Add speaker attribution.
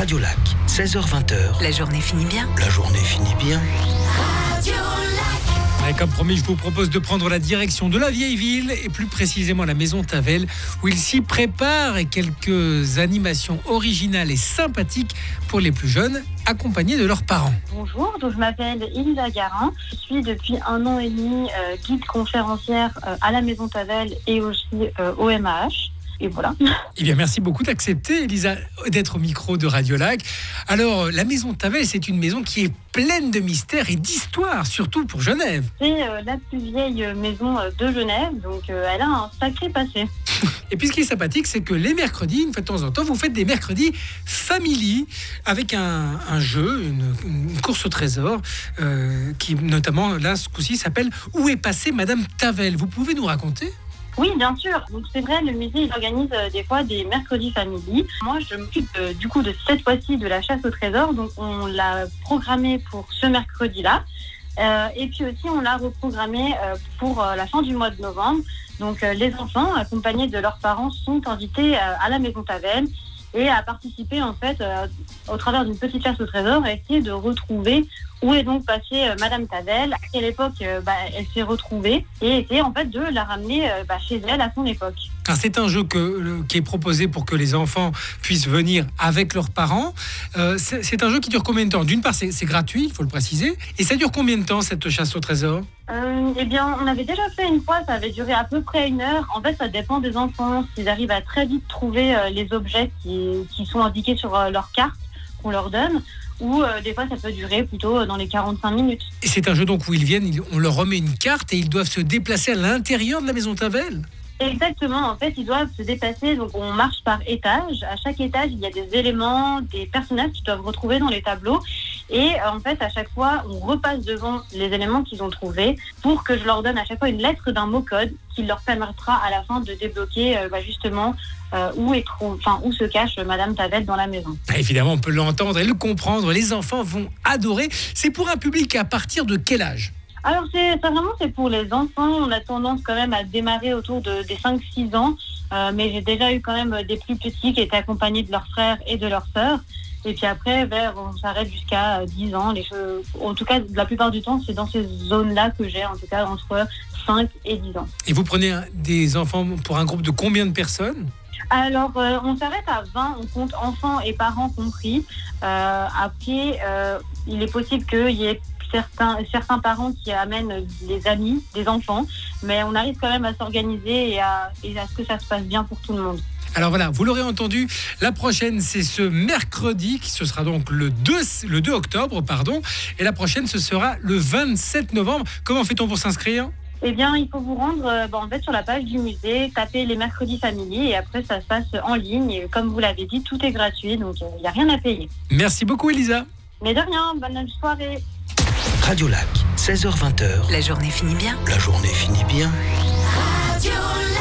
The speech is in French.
Speaker 1: Radio Lac, 16h-20h.
Speaker 2: La journée finit bien.
Speaker 1: La journée finit bien.
Speaker 3: Et comme promis, je vous propose de prendre la direction de la vieille ville et plus précisément la maison Tavel où il s'y prépare quelques animations originales et sympathiques pour les plus jeunes accompagnés de leurs parents.
Speaker 4: Bonjour, donc je m'appelle Elisa Garin. Je suis depuis 1 an et demi guide conférencière à la maison Tavel et aussi au MAH. Et voilà.
Speaker 3: Eh bien, merci beaucoup d'accepter, Elisa, d'être au micro de Radio Lac. Alors, la maison Tavel, c'est une maison qui est pleine de mystères et d'histoires, surtout pour Genève.
Speaker 4: C'est la plus vieille maison de Genève, donc elle a un sacré passé.
Speaker 3: Et puis, ce qui est sympathique, c'est que les mercredis, une fois de temps en temps, vous faites des mercredis family avec un jeu, une course au trésor, qui notamment, là, ce coup-ci, s'appelle « Où est passée Madame Tavel ?» Vous pouvez nous raconter ?
Speaker 4: Oui, bien sûr. Donc c'est vrai, le musée il organise des fois des mercredis family. Moi, je m'occupe du coup de cette fois-ci de la chasse au trésor. Donc on l'a programmé pour ce mercredi-là. Et puis aussi, on l'a reprogrammé pour la fin du mois de novembre. Donc les enfants, accompagnés de leurs parents, sont invités à la maison Tavel et à participer en fait au travers d'une petite chasse au trésor, à essayer de retrouver où est donc passée Madame Tavel, à quelle époque elle s'est retrouvée, et essayer en fait de la ramener chez elle à son époque.
Speaker 3: Alors, c'est un jeu qui est proposé pour que les enfants puissent venir avec leurs parents. C'est un jeu qui dure combien de temps ? D'une part, c'est gratuit, il faut le préciser. Et ça dure combien de temps, cette chasse au trésor ?
Speaker 4: Eh bien, on avait déjà fait une fois, ça avait duré à peu près 1 heure. En fait, ça dépend des enfants. S'ils arrivent à très vite trouver les objets qui sont indiqués sur leur carte qu'on leur donne, ou des fois, ça peut durer plutôt dans les 45 minutes.
Speaker 3: Et c'est un jeu donc où ils viennent, on leur remet une carte et ils doivent se déplacer à l'intérieur de la maison Tavel ?
Speaker 4: Exactement, en fait, ils doivent se déplacer, donc on marche par étage. À chaque étage, il y a des éléments, des personnages qu'ils doivent retrouver dans les tableaux. Et en fait, à chaque fois, on repasse devant les éléments qu'ils ont trouvés pour que je leur donne à chaque fois une lettre d'un mot-code qui leur permettra à la fin de débloquer justement où se cache Madame Tavel dans la maison.
Speaker 3: Évidemment, on peut l'entendre et le comprendre. Les enfants vont adorer. C'est pour un public à partir de quel âge ?
Speaker 4: Alors, c'est pour les enfants. On a tendance quand même à démarrer autour des 5-6 ans. Mais j'ai déjà eu quand même des plus petits qui étaient accompagnés de leurs frères et de leurs sœurs. Et puis après, on s'arrête jusqu'à 10 ans. En tout cas, la plupart du temps, c'est dans ces zones-là que j'ai, en tout cas, entre 5 et 10 ans.
Speaker 3: Et vous prenez des enfants pour un groupe de combien de personnes ?
Speaker 4: Alors, on s'arrête à 20, on compte enfants et parents compris. Après, il est possible qu'il y ait certains parents qui amènent des amis, des enfants, mais on arrive quand même à s'organiser et à ce que ça se passe bien pour tout le monde.
Speaker 3: Alors voilà, vous l'aurez entendu, la prochaine c'est ce mercredi, ce sera donc le 2 octobre, et la prochaine ce sera le 27 novembre. Comment fait-on pour s'inscrire ?
Speaker 4: Eh bien, il faut vous rendre sur la page du musée, taper les mercredis family et après ça se passe en ligne. Et comme vous l'avez dit, tout est gratuit, donc il n'y a rien à payer.
Speaker 3: Merci beaucoup Elisa.
Speaker 4: Mais de rien, bonne soirée.
Speaker 1: Radio Lac, 16h-20h.
Speaker 2: La journée finit bien.
Speaker 1: La journée finit bien.
Speaker 2: Radio Lac.